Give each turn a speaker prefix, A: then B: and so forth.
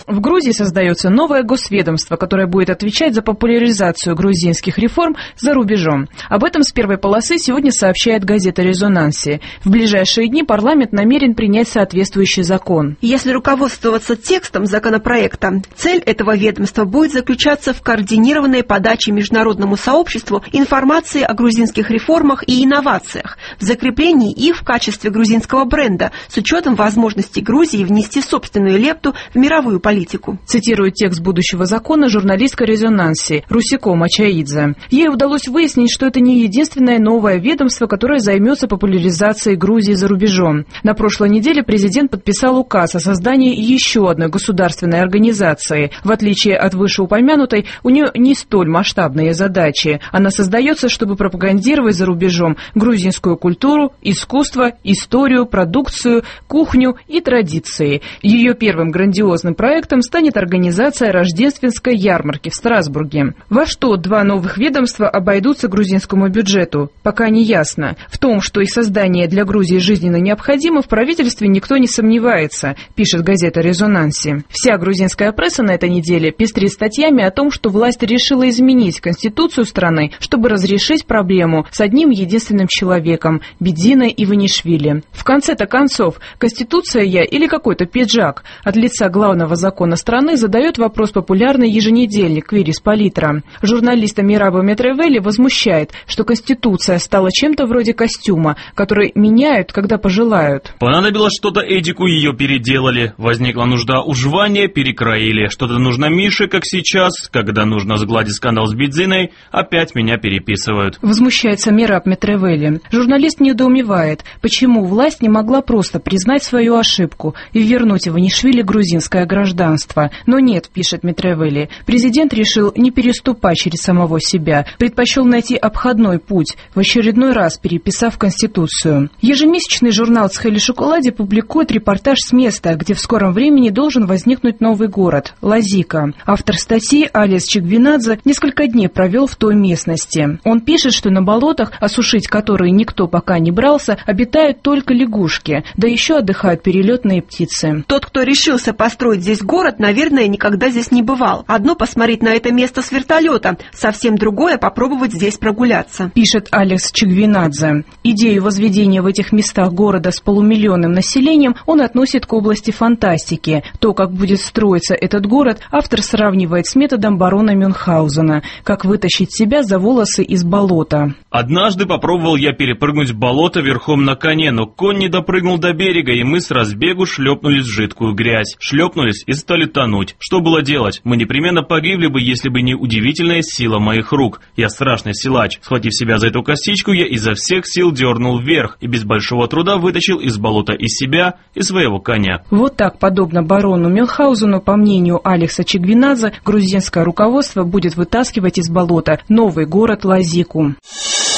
A: В Грузии создается новое госведомство, которое будет отвечать за популяризацию грузинских реформ за рубежом. Об этом с первой полосы сегодня сообщает газета «Резонанси». В ближайшие дни парламент намерен принять соответствующий закон.
B: Если руководствоваться текстом законопроекта, цель этого ведомства будет заключаться в координированной подаче международному сообществу информации о грузинских реформах и инновациях, в закреплении их в качестве грузинского бренда, с учетом возможности Грузии внести собственную лепту в мировую политику.
A: Цитирует текст будущего закона журналистка «Резонанси» Русико Мачаидзе. Ей удалось выяснить, что это не единственное новое ведомство, которое займется популяризацией Грузии за рубежом. На прошлой неделе президент подписал указ о создании еще одной государственной организации. В отличие от вышеупомянутой, у нее не столь масштабные задачи. Она создается, чтобы пропагандировать за рубежом грузинскую культуру, искусство, историю, продукцию, кухню и традиции. Ее первым грандиозным проектом станет организация рождественской ярмарки в Страсбурге. Во что два новых ведомства обойдутся грузинскому бюджету, пока не ясно. В том, что их создание для Грузии жизненно необходимо, в правительстве никто не сомневается, пишет газета «Резонанси». Вся грузинская пресса на этой неделе пестрит статьями о том, что власть решила изменить конституцию страны, чтобы разрешить проблему с одним единственным человеком – Бидзиной Иванишвили. В конце-то концов, конституция я или какой-то пиджак? От лица главного закона страны задает вопрос популярный еженедельник «Квирис Политра». Журналиста Мираба Метревели возмущает, что Конституция стала чем-то вроде костюма, который меняют, когда пожелают.
C: Понадобилось что-то Эдику, ее переделали. Возникла нужда у жвания, перекроили. Что-то нужно Мише, как сейчас. Когда нужно сгладить скандал с Бидзиной, опять меня переписывают.
A: Возмущается Мираб Метревели. Журналист недоумевает, почему власть не могла просто признать свою ошибку и вернуть Иванишвили грузинское гражданство. Но нет, пишет Метревели, президент решил не переступать через самого себя, предпочел найти обходной путь, в очередной раз переписав Конституцию. Ежемесячный журнал «Цхели Шоколаде» публикует репортаж с места, где в скором времени должен возникнуть новый город – Лазика. Автор статьи Алис Чигвинадзе несколько дней провел в той местности. Он пишет, что на болотах, осушить которые никто пока не брался, обитают только лягушки, да еще отдыхают перелетные птицы.
B: Тот, кто решился построить здесь город, наверное, никогда здесь не бывал. Одно посмотреть на это место с вертолета, совсем другое попробовать здесь прогуляться.
A: Пишет Алекс Чигвинадзе. Идею возведения в этих местах города с полумиллионным населением он относит к области фантастики. То, как будет строиться этот город, автор сравнивает с методом барона Мюнхгаузена, как вытащить себя за волосы из болота.
C: Однажды попробовал я перепрыгнуть в болото верхом на коне, но конь не допрыгнул до берега, и мы с разбегу шлепнулись в жидкую грязь. Шлепнулись и стали тонуть. Что было делать? Мы непременно погибли бы, если бы не удивительная сила моих рук. Я страшный силач. Схватив себя за эту косичку, я изо всех сил дернул вверх и без большого труда вытащил из болота и себя, и своего коня.
A: Вот так, подобно барону Мюнхгаузену, по мнению Алекса Чигвинадзе, грузинское руководство будет вытаскивать из болота новый город Лазику.